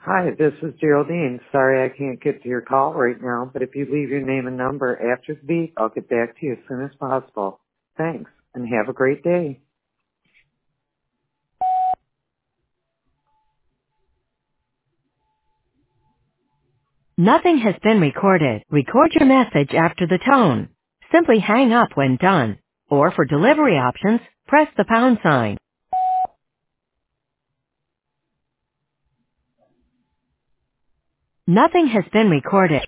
Hi, this is Geraldine. Sorry I can't get to your call right now, but if you leave your name and number after the beep, I'll get back to you as soon as possible. Thanks, and have a great day. Nothing has been recorded. Record your message after the tone. Simply hang up when done. Or for delivery options, press the pound sign. Nothing has been recorded.